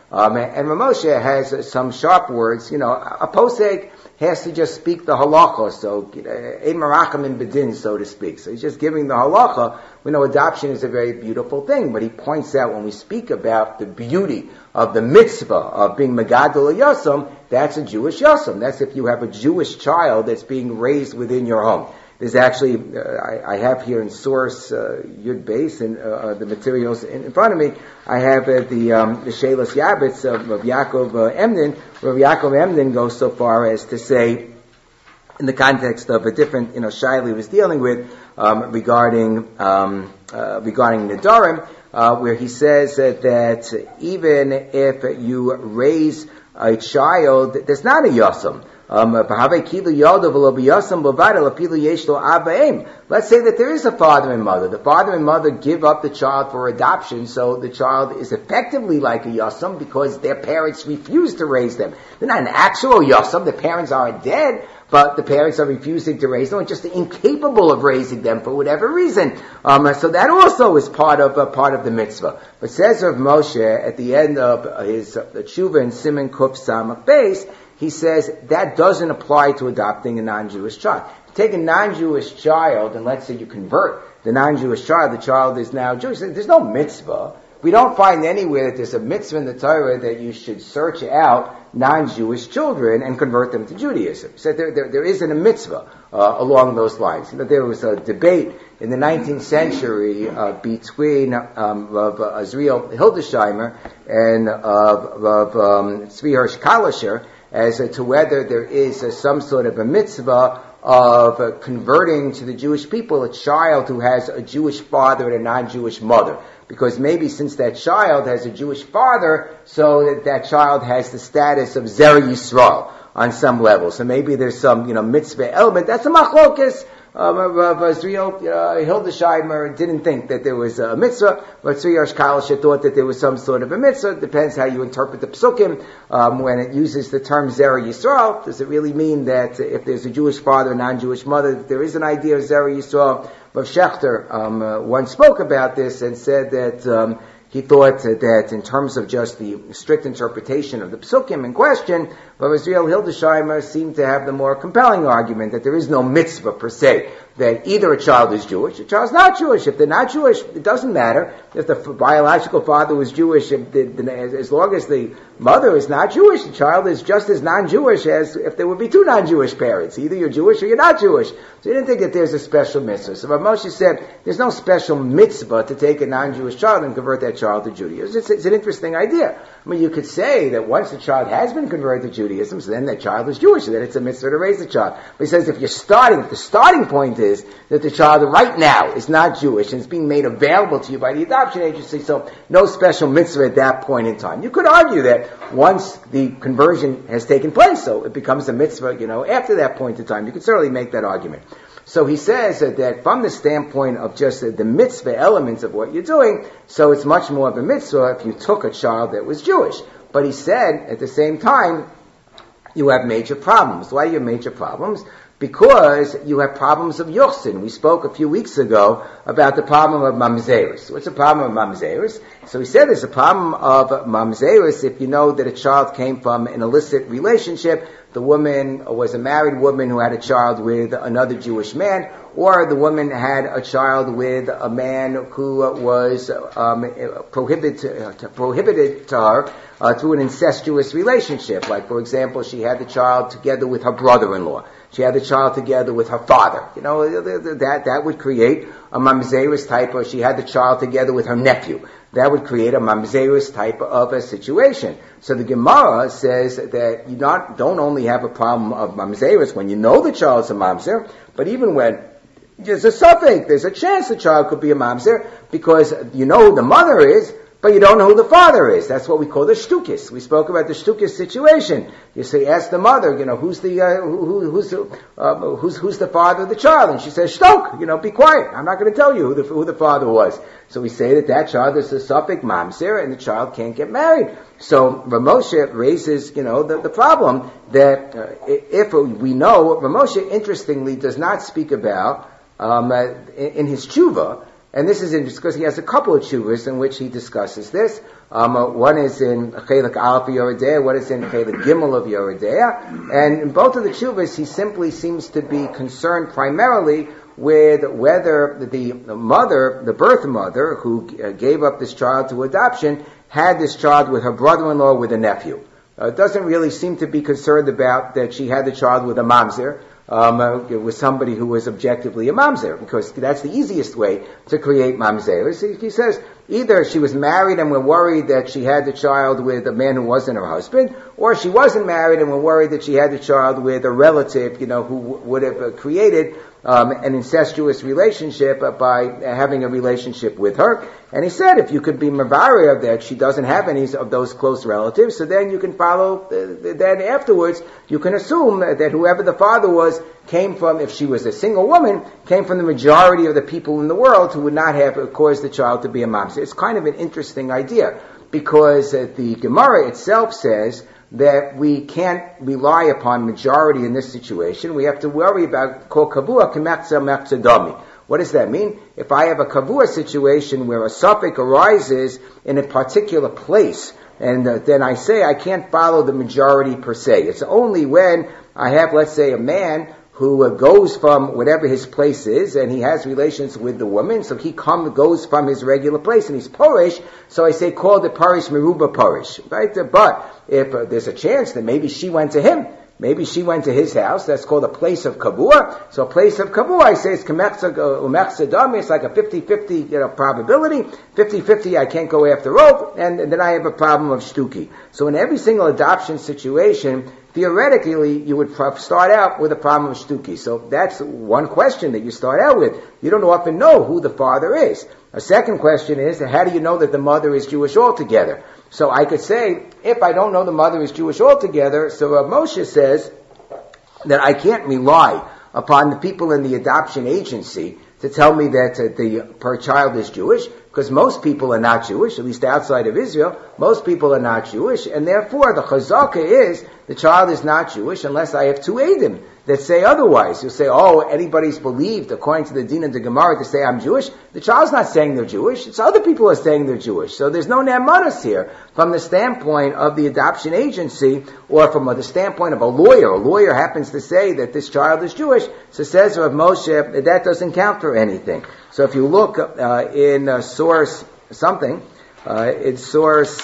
Um, and, and Ramosha has uh, some sharp words. You know, a posek has to just speak the halacha, so ein marachim in bedin, so to speak. So he's just giving the halacha. We know adoption is a very beautiful thing, but he points out when we speak about the beauty of the mitzvah of being megadol yasam, that's a Jewish yasam. That's if you have a Jewish child that's being raised within your home. There's actually, uh, I, I have here in source uh, Yud Beis and uh, the materials in, in front of me. I have uh, the um, the Shelas Yabitz of, of Yaakov uh, Emden, where Yaakov Emden goes so far as to say, in the context of a different, you know, shaila he was dealing with um, regarding um, uh, regarding Nedarim, uh, where he says uh, that even if you raise a child that's not a yasam. Um, let's say that there is a father and mother. The father and mother give up the child for adoption, so the child is effectively like a yasam because their parents refuse to raise them. They're not an actual yasam. The parents aren't dead, but the parents are refusing to raise them and just incapable of raising them for whatever reason. Um, so that also is part of uh, part of the mitzvah. But says Rav Moshe at the end of his uh, tshuva in Siman Kuf Samach Beis, he says that doesn't apply to adopting a non-Jewish child. Take a non-Jewish child, and let's say you convert the non-Jewish child, the child is now Jewish. There's no mitzvah. We don't find anywhere that there's a mitzvah in the Torah that you should search out non-Jewish children and convert them to Judaism. So there, there, there isn't a mitzvah uh, along those lines. You know, there was a debate in the nineteenth century uh, between um, Rav Azriel Hildesheimer and uh, Rav um, Tzvi Hirsch Kalischer as to whether there is uh, some sort of a mitzvah of uh, converting to the Jewish people a child who has a Jewish father and a non-Jewish mother. Because maybe since that child has a Jewish father, so that that child has the status of Zera Yisrael on some level. So maybe there's some, you know, mitzvah element. That's a machlokes. Um, Rav Azriel uh, Hildesheimer didn't think that there was a mitzvah, but Tzvi Hirsch Kalischer thought that there was some sort of a mitzvah. Depends how you interpret the psukim. Um, when it uses the term Zera Yisrael, does it really mean that if there's a Jewish father and non-Jewish mother, that there is an idea of Zera Yisrael? Rav Shechter um, uh, once spoke about this and said that um, he thought that in terms of just the strict interpretation of the psukim in question, Rav Azriel Hildesheimer seemed to have the more compelling argument that there is no mitzvah per se, that either a child is Jewish, a child's not Jewish. If they're not Jewish, it doesn't matter. If the biological father was Jewish, if the, the, as long as the mother is not Jewish, the child is just as non-Jewish as if there would be two non-Jewish parents. Either you're Jewish or you're not Jewish. So he didn't think that there's a special mitzvah. So Rav Moshe said, there's no special mitzvah to take a non-Jewish child and convert that child to Judaism. It's, it's an interesting idea. I mean, you could say that once the child has been converted to Judaism, so then that child is Jewish, and then it's a mitzvah to raise the child. But he says if you're starting, if the starting point is that the child right now is not Jewish and it's being made available to you by the adoption agency, so no special mitzvah at that point in time. You could argue that once the conversion has taken place, so it becomes a mitzvah, you know, after that point in time. You could certainly make that argument. So he says that, that from the standpoint of just the, the mitzvah elements of what you're doing, so it's much more of a mitzvah if you took a child that was Jewish. But he said, at the same time, you have major problems. Why do you have major problems? Because you have problems of Yochsin. We spoke a few weeks ago about the problem of Mamzeris. What's the problem of Mamzeris? So he said there's a problem of Mamzeris if you know that a child came from an illicit relationship. The woman was a married woman who had a child with another Jewish man, or the woman had a child with a man who was um, prohibited, to, prohibited to her uh, through an incestuous relationship. Like, for example, she had the child together with her brother-in-law. She had the child together with her father. You know, that that would create a mamzeris type, or she had the child together with her nephew. That would create a mamzeris type of a situation. So the Gemara says that you not don't only have a problem of mamzeris when you know the child's a mamzer, but even when there's a suffix, there's a chance the child could be a mamzer, because you know who the mother is, but you don't know who the father is. That's what we call the shtukis. We spoke about the shtukis situation. You say, ask the mother, you know, who's the uh, who, who's the uh, who's who's the father of the child, and she says, shtok, you know, be quiet. I'm not going to tell you who the who the father was. So we say that that child is a suffix mamzer, and the child can't get married. So Rav Moshe raises, you know, the, the problem that uh, if we know, Rav Moshe interestingly does not speak about um, uh, in, in his tshuva. And this is interesting because he has a couple of tshuvas in which he discusses this. Um, uh, one is in Chelik Aleph of Yoreh De'ah, one is in Chelik Gimel of Yoreh De'ah. And in both of the tshuvas, he simply seems to be concerned primarily with whether the mother, the birth mother, who gave up this child to adoption, had this child with her brother-in-law with a nephew. Uh, it doesn't really seem to be concerned about that she had the child with a mamzer. Um, uh, it was somebody who was objectively a mamzer, because that's the easiest way to create mamzeres. He, he says either she was married and we're worried that she had the child with a man who wasn't her husband, or she wasn't married and we're worried that she had the child with a relative, you know, who w- would have uh, created um, an incestuous relationship uh, by uh, having a relationship with her. And he said if you could be mavari that she doesn't have any of those close relatives, so then you can follow, uh, then afterwards you can assume that whoever the father was came from, if she was a single woman, came from the majority of the people in the world who would not have caused the child to be a mamzer. It's kind of an interesting idea, because uh, the Gemara itself says that we can't rely upon majority in this situation. We have to worry about kol kavua k'mechza mechza dami. What does that mean? If I have a kavua situation where a suffix arises in a particular place, and uh, then I say I can't follow the majority per se. It's only when I have, let's say, a man who uh, goes from whatever his place is, and he has relations with the woman, so he come, goes from his regular place, and he's porish, so I say, call the parish meruba parish, right? Uh, but if uh, there's a chance that maybe she went to him, maybe she went to his house, that's called a place of kavua, so a place of kavua, I say, it's k'mechza umechza dami, it's like a fifty-fifty, you know, probability, fifty-fifty, I can't go after rope, and, and then I have a problem of shtuki. So in every single adoption situation, theoretically, you would start out with a problem of shtuki. So that's one question that you start out with. You don't often know who the father is. A second question is, how do you know that the mother is Jewish altogether? So I could say, if I don't know the mother is Jewish altogether, so Rav Moshe says that I can't rely upon the people in the adoption agency to tell me that uh, the per child is Jewish, because most people are not Jewish, at least outside of Israel. Most people are not Jewish, and therefore the chazaka is the child is not Jewish unless I have two Eidim that say otherwise. You'll say, oh, anybody's believed, according to the Din of the Gemara, to say I'm Jewish. The child's not saying they're Jewish. It's other people who are saying they're Jewish. So there's no ne'emanos here from the standpoint of the adoption agency, or from the standpoint of a lawyer. A lawyer happens to say that this child is Jewish, so says Rav Moshe, that, that doesn't count for anything. So if you look uh, in uh, source something, uh, in source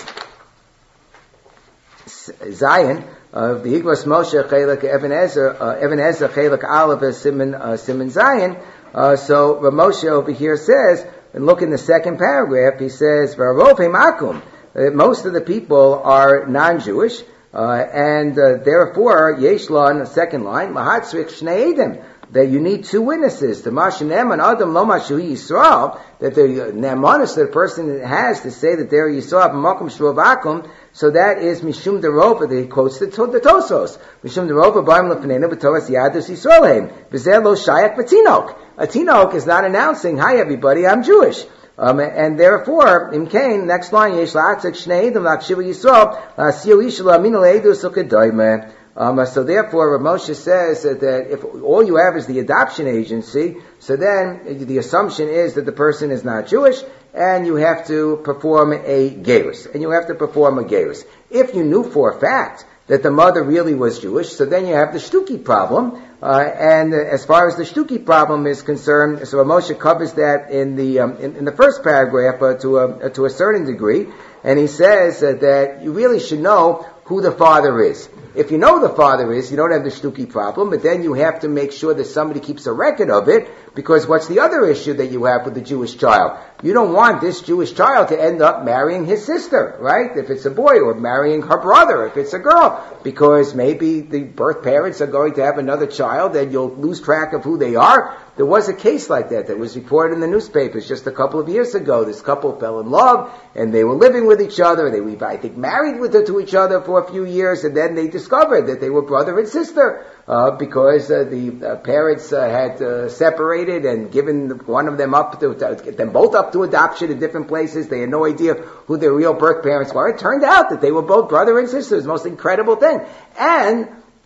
Zion, of the Igros Moshe Chelik Even Ezer, uh, Even Ezer Chelik Aleph Simon uh, Simon Zion. Uh, so Rav Moshe over here says, and look in the second paragraph, he says, "V'arov hemakum." Most of the people are non-Jewish, uh, and uh, therefore Yeshlon, the second line, Mahatzrik Shnei Eidim, that you need two witnesses. The Mashanem and Adam Lo Mashu Yisrael, that the ne'emanos that a person has to say that they're Yisrael B'makom Shruvakum. So that is Mishum Derova, that he quotes the, the Tosos. Mishum Derova Barim Lefanena B'Toras Yadus Yisraelheim. V'zeh Lo Shayak B'Tinok. A Tinok is not announcing, hi everybody, I'm Jewish. Um, and therefore, in Cain, next line, Yesh La'atzak Shnei Eidim L'Akshiva Yisrael, L'Asiyu Ish L'Aminu L'Eidus L'Kedoymeh. Um, so therefore, Rav Moshe says that, that if all you have is the adoption agency, so then the assumption is that the person is not Jewish, and you have to perform a gerus, and you have to perform a gerus. If you knew for a fact that the mother really was Jewish, so then you have the shtuki problem, uh, and as far as the shtuki problem is concerned, so Rav Moshe covers that in the um, in, in the first paragraph uh, to a uh, to a certain degree, and he says uh, that you really should know who the father is. If you know the father is, you don't have the shtuki problem, but then you have to make sure that somebody keeps a record of it, because what's the other issue that you have with the Jewish child? You don't want this Jewish child to end up marrying his sister, right? If it's a boy, or marrying her brother, if it's a girl, because maybe the birth parents are going to have another child and you'll lose track of who they are. There was a case like that that was reported in the newspapers just a couple of years ago. This couple fell in love, and they were living with each other. They were, I think, married with her to each other for a few years, and then they discovered that they were brother and sister, uh, because uh, the uh, parents uh, had uh, separated and given one of them up to, to get them both up to adoption in different places. They had no idea who their real birth parents were. It turned out that they were both brother and sister. It was the most incredible thing. And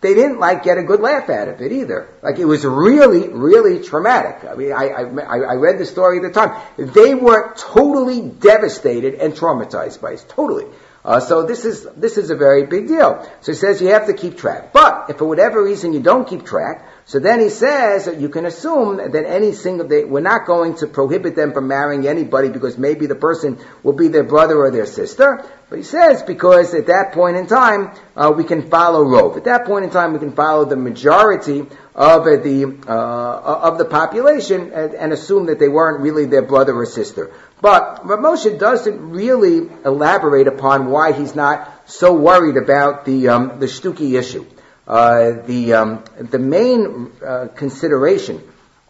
they didn't like get a good laugh out of it either. Like it was really, really traumatic. I mean, I, I, I read the story at the time. They were totally devastated and traumatized by it. Totally. Uh, so this is, this is a very big deal. So he says you have to keep track. But if for whatever reason you don't keep track, so then he says that you can assume that any single, they, we're not going to prohibit them from marrying anybody because maybe the person will be their brother or their sister. But he says because at that point in time, uh, we can follow Rove. At that point in time, we can follow the majority of uh, the, uh, of the population and, and assume that they weren't really their brother or sister. But Rav Moshe doesn't really elaborate upon why he's not so worried about the, um, the Shtuki issue. Uh, the, um, the main, uh, consideration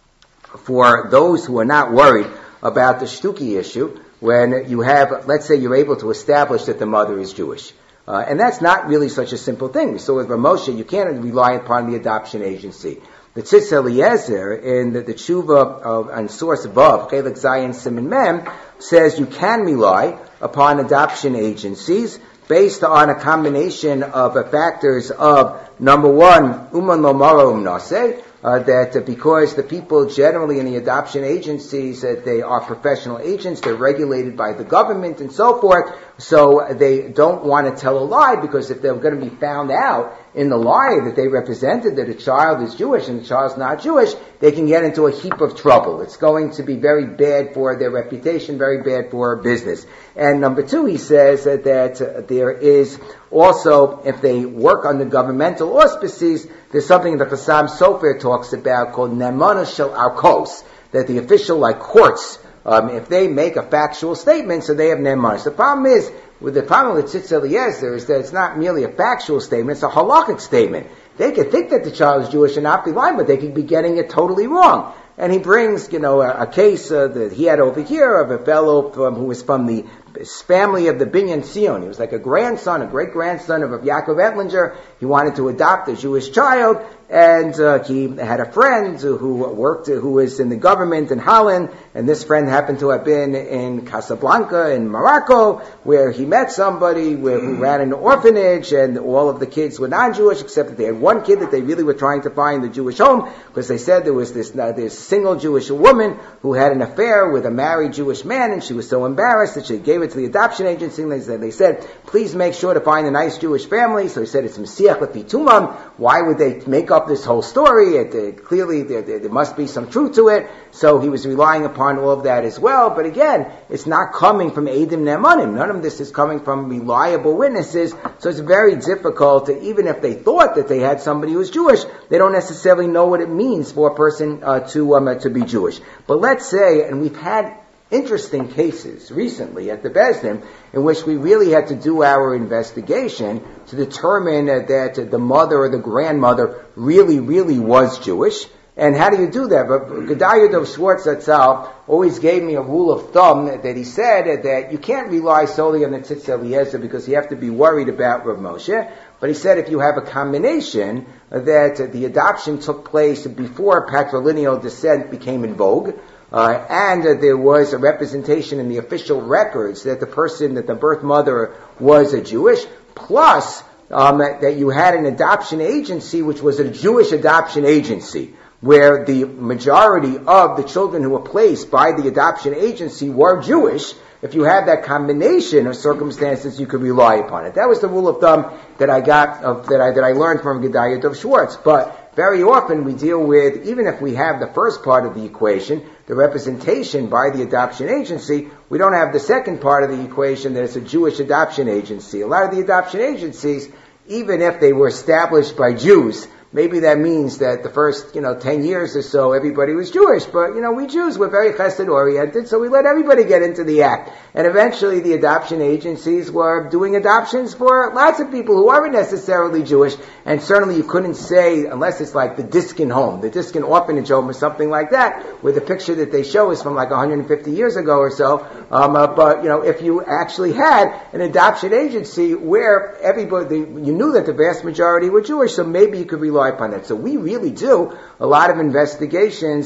for those who are not worried about the Shtuki issue, when you have, let's say you're able to establish that the mother is Jewish. Uh, and that's not really such a simple thing. So with Rav Moshe, you can't rely upon the adoption agency. The Tzitz Eliezer in the, the Tshuva of, on source Vav, Chelik Zayin Siman Mem, says you can rely upon adoption agencies based on a combination of uh, factors of, number one, Uman Lomaro Umnase, Uh, that uh, because the people generally in the adoption agencies, that uh, they are professional agents, they're regulated by the government and so forth, so they don't want to tell a lie, because if they're going to be found out in the lie that they represented that a child is Jewish and the child's not Jewish, they can get into a heap of trouble. It's going to be very bad for their reputation, very bad for business. And number two, he says that, that uh, there is also, if they work under governmental auspices, there's something that the Chassam Sofer talks about called Ne'emana Shel Arkos, that the official, like courts, um, if they make a factual statement, so they have Ne'emana. So the problem is, with the problem with Tzitz Eliezer, is that it's not merely a factual statement, it's a halakhic statement. They could think that the child is Jewish and not be lying, but they could be getting it totally wrong. And he brings, you know, a, a case uh, that he had over here of a fellow from, who was from the family of the Binyan Sion. He was like a grandson, a great-grandson of, of Yaakov Ettlinger. He wanted to adopt a Jewish child, and uh, he had a friend who worked, who was in the government in Holland, and this friend happened to have been in Casablanca in Morocco, where he met somebody where, who ran an orphanage, and all of the kids were non-Jewish, except that they had one kid that they really were trying to find the Jewish home, because they said there was this, uh, this single Jewish woman who had an affair with a married Jewish man, and she was so embarrassed that she gave it to the adoption agency, and they said, they said, please make sure to find a nice Jewish family. So he said, it's Mesiach Lefi Tumam. Why would they make up this whole story? It, it, clearly there, there, there must be some truth to it. So he was relying upon all of that as well. But again, it's not coming from Eidim Ne'emanim. None of this is coming from reliable witnesses. So it's very difficult to, even if they thought that they had somebody who's Jewish, they don't necessarily know what it means for a person uh, to um, uh, to be Jewish. But let's say, and we've had interesting cases recently at the Beis Din in which we really had to do our investigation to determine uh, that uh, the mother or the grandmother really, really was Jewish. And how do you do that? But Gedalia Dov Schwartz Zatzal always gave me a rule of thumb that he said uh, that you can't rely solely on the Tzitz Eliezer because you have to be worried about Rav Moshe. But he said if you have a combination uh, that uh, the adoption took place before patrilineal descent became in vogue, Uh, and uh, there was a representation in the official records that the person, that the birth mother was a Jewish, plus um, that, that you had an adoption agency which was a Jewish adoption agency, where the majority of the children who were placed by the adoption agency were Jewish. If you have that combination of circumstances, you could rely upon it. That was the rule of thumb that I got, of, that I that I learned from Gedalia Dov Schwartz. But very often we deal with, even if we have the first part of the equation, the representation by the adoption agency, we don't have the second part of the equation, that it's a Jewish adoption agency. A lot of the adoption agencies, even if they were established by Jews, maybe that means that the first, you know, ten years or so, everybody was Jewish. But, you know, we Jews were very chesed-oriented, so we let everybody get into the act. And eventually the adoption agencies were doing adoptions for lots of people who aren't necessarily Jewish. And certainly you couldn't say, unless it's like the Diskin home, the Diskin orphanage home or something like that, where the picture that they show is from like one hundred fifty years ago or so. Um, uh, but, you know, if you actually had an adoption agency where everybody, you knew that the vast majority were Jewish, so maybe you could rely upon that. So we really do a lot of investigations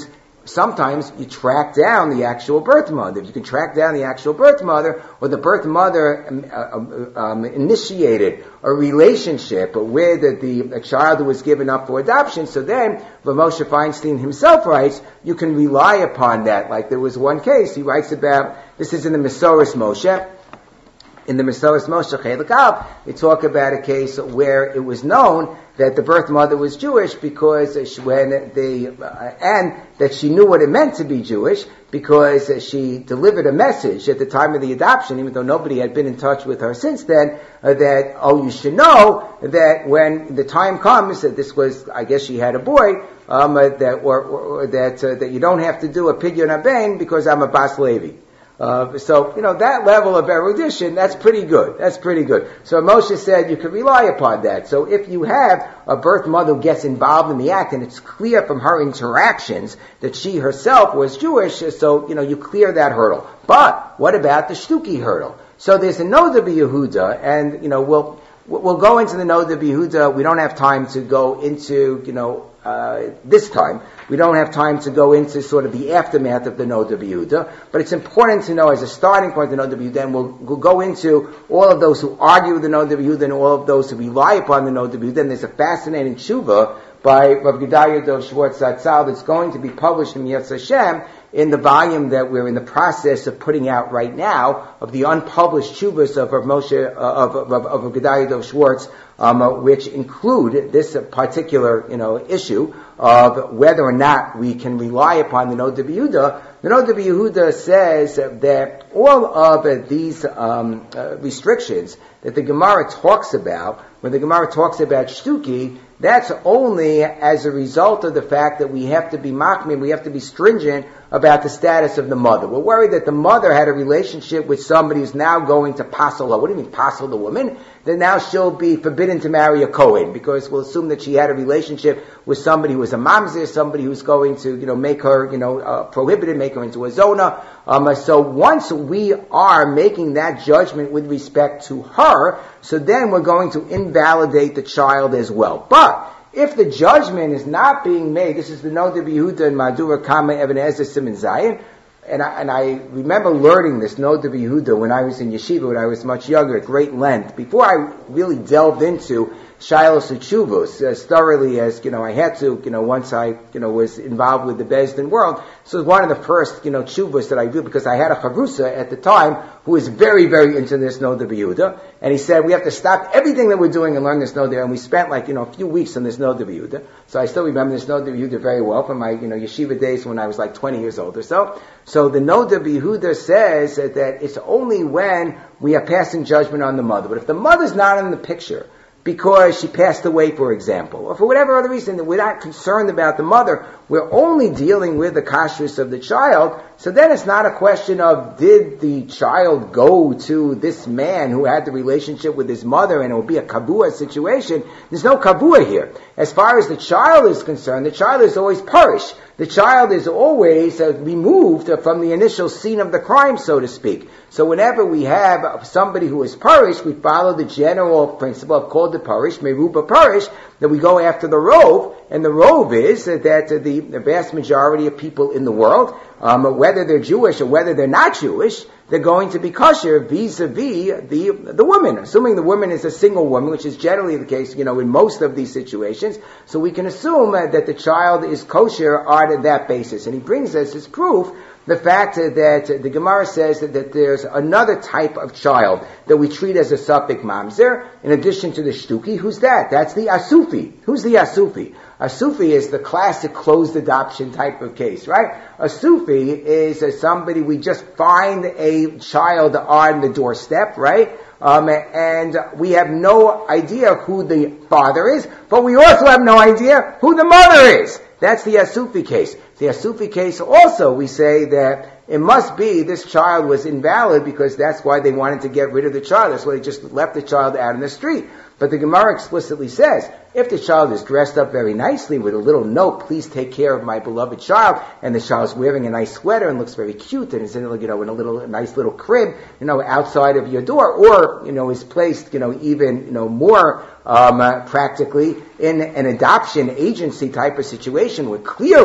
sometimes you track down the actual birth mother. If you can track down the actual birth mother, or the birth mother um, uh, um, initiated a relationship with the, the child who was given up for adoption, so then, Moshe Feinstein himself writes, you can rely upon that. Like there was one case, he writes about, this is in the Mesoros Moshe, in the Mesoros Moshe Chelik Aleph, they talk about a case where it was known that the birth mother was Jewish because she, when they, uh, and that she knew what it meant to be Jewish because uh, she delivered a message at the time of the adoption, even though nobody had been in touch with her since then, uh, that, oh, you should know that when the time comes, that this was, I guess she had a boy, um, uh, that, or, or, or that, uh, that you don't have to do a pidyon aben because I'm a Bas Levi. Uh, so, you know, that level of erudition, that's pretty good. That's pretty good. So Moshe said you can rely upon that. So if you have a birth mother who gets involved in the act and it's clear from her interactions that she herself was Jewish, so, you know, you clear that hurdle. But what about the Shtuki hurdle? So there's a Noda B'Yehuda, and, you know, we'll, we'll go into the Noda B'Yehuda. We don't have time to go into, you know, Uh, this time. We don't have time to go into sort of the aftermath of the Noda B'Yehuda, but it's important to know as a starting point the Noda B'Yehuda, and we'll, we'll go into all of those who argue with the Noda B'Yehuda and all of those who rely upon the Noda B'Yehuda, and there's a fascinating tshuva by Rav Gedalia Dov Schwartz Zatzal that's going to be published in Yetz Hashem in the volume that we're in the process of putting out right now of the unpublished tshuvas of Rav Moshe, uh, of, of, of, of Rav Gedalia Dov Schwartz, um, uh, which include this uh, particular, you know, issue of whether or not we can rely upon the Noda B'Yehuda. The Noda B'Yehuda says that all of uh, these um, uh, restrictions that the Gemara talks about, when the Gemara talks about Shtuki, that's only as a result of the fact that we have to be machmir, we have to be stringent about the status of the mother. We're worried that the mother had a relationship with somebody who's now going to passel her. What do you mean passel the woman? Then now she'll be forbidden to marry a Kohen, because we'll assume that she had a relationship with somebody who was a mamzer, somebody who's going to, you know, make her, you know, uh, prohibited, make her into a zona. Um, so once we are making that judgment with respect to her, so then we're going to invalidate the child as well. But if the judgment is not being made, this is the Noda B'Yehuda and Madura Kama Even Ezer Siman Zayin, and I, and I remember learning this Noda B'Yehuda when I was in yeshiva, when I was much younger, at great length, before I really delved into Shilos Utshuvos as thoroughly as, you know, I had to, you know, once I, you know, was involved with the Bezdin world. So it was one of the first, you know, Tshuvos that I did, because I had a Chavrusa at the time who was very, very into this Noda B'Yehuda. And he said, we have to stop everything that we're doing and learn this Noda. And we spent like, you know, a few weeks on this Noda B'Yehuda. So I still remember this Noda B'Yehuda very well from my, you know, yeshiva days when I was like twenty years old or so. So the Noda B'Yehuda says that it's only when we are passing judgment on the mother. But if the mother's not in the picture, because she passed away, for example, or for whatever other reason that we're not concerned about the mother, we're only dealing with the kashrus of the child, so then it's not a question of did the child go to this man who had the relationship with his mother and it will be a kabua situation. There's no kabua here. As far as the child is concerned, the child is always parish. The child is always uh, removed uh, from the initial scene of the crime, so to speak. So whenever we have somebody who is parish, we follow the general principle of called the parish, meruba parish, that we go after the rove, and the rove is uh, that uh, the, the vast majority of people in the world, um, whether they're Jewish or whether they're not Jewish, they're going to be kosher vis-a-vis the the woman, assuming the woman is a single woman, which is generally the case, you know, in most of these situations. So we can assume uh, that the child is kosher on that basis. And he brings us as proof the fact uh, that uh, the Gemara says that, that there's another type of child that we treat as a safek mamzer, in addition to the shtuki. Who's that? That's the asufi. Who's the asufi? A Sufi is the classic closed adoption type of case, right? A Sufi is uh, somebody, we just find a child on the doorstep, right? Um, and we have no idea who the father is, but we also have no idea who the mother is. That's the Asufi case. The Asufi case also, we say that it must be this child was invalid because that's why they wanted to get rid of the child. That's why they just left the child out in the street. But the Gemara explicitly says, if the child is dressed up very nicely with a little note, please take care of my beloved child, and the child's wearing a nice sweater and looks very cute and is in, you know, in a little, a nice little crib, you know, outside of your door, or, you know, is placed, you know, even, you know, more, um, uh, practically in an adoption agency type of situation where clearly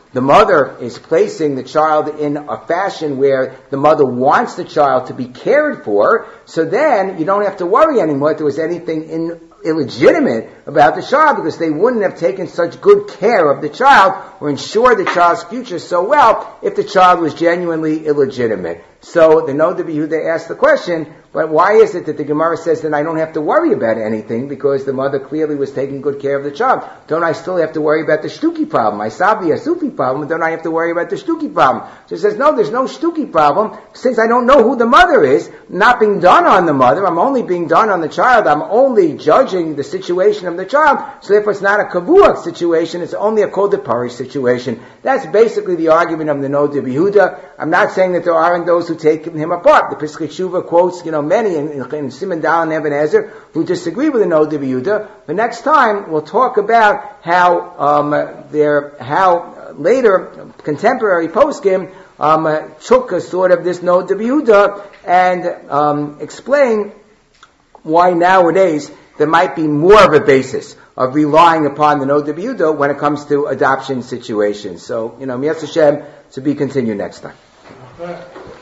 the mother is placing the child in a fashion where the mother wants the child to be cared for, so then you don't have to worry anymore if there was anything in, illegitimate about the child, because they wouldn't have taken such good care of the child or ensured the child's future so well if the child was genuinely illegitimate. So the Noda B'Yehuda asked the question, but why is it that the Gemara says that I don't have to worry about anything because the mother clearly was taking good care of the child? Don't I still have to worry about the shtuki problem? I solved the asufi problem, don't I have to worry about the shtuki problem? So it says, no, there's no shtuki problem. Since I don't know who the mother is, not being done on the mother, I'm only being done on the child, I'm only judging the situation of the child, so therefore it's not a kavuach situation, it's only a kol deparish situation. That's basically the argument of the Noda B'Yehuda. I'm not saying that there aren't those who take him apart. The Pesach Shuvah quotes, you know, many in, in, in Siman Dal and Even Ezer who disagree with the Noda B'Yehuda. But next time we'll talk about how um, their how later contemporary poskim um, uh, took a sort of this Noda B'Yehuda and um, explain why nowadays there might be more of a basis of relying upon the Noda B'Yehuda when it comes to adoption situations. So, you know, Mi'ez Hashem, to be continued next time.